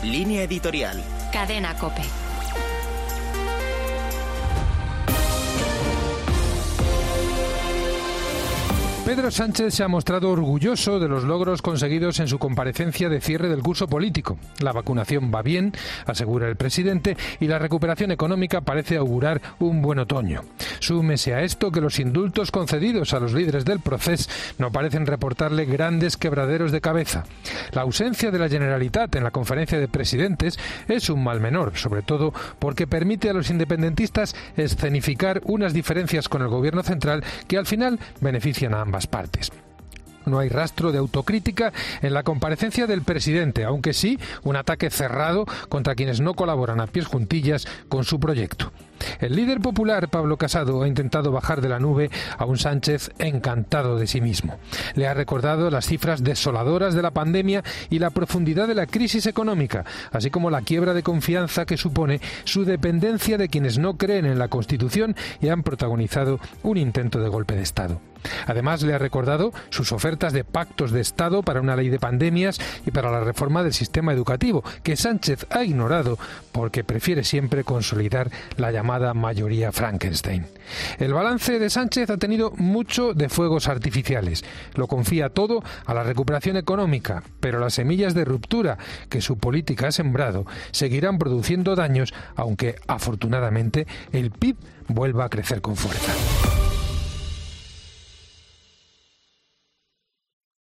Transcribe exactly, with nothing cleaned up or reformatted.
Línea editorial. Cadena COPE. Pedro Sánchez se ha mostrado orgulloso de los logros conseguidos en su comparecencia de cierre del curso político. La vacunación va bien, asegura el presidente, y la recuperación económica parece augurar un buen otoño. Súmese a esto que los indultos concedidos a los líderes del procés no parecen reportarle grandes quebraderos de cabeza. La ausencia de la Generalitat en la conferencia de presidentes es un mal menor, sobre todo porque permite a los independentistas escenificar unas diferencias con el gobierno central que al final benefician a ambas partes. No hay rastro de autocrítica en la comparecencia del presidente, aunque sí un ataque cerrado contra quienes no colaboran a pies juntillas con su proyecto. El líder popular, Pablo Casado, ha intentado bajar de la nube a un Sánchez encantado de sí mismo. Le ha recordado las cifras desoladoras de la pandemia y la profundidad de la crisis económica, así como la quiebra de confianza que supone su dependencia de quienes no creen en la Constitución y han protagonizado un intento de golpe de Estado. Además, le ha recordado sus ofertas de pactos de Estado para una ley de pandemias y para la reforma del sistema educativo, que Sánchez ha ignorado porque prefiere siempre consolidar la llamada mayoría Frankenstein. El balance de Sánchez ha tenido mucho de fuegos artificiales. Lo confía todo a la recuperación económica, pero las semillas de ruptura que su política ha sembrado seguirán produciendo daños, aunque afortunadamente el P I B vuelva a crecer con fuerza.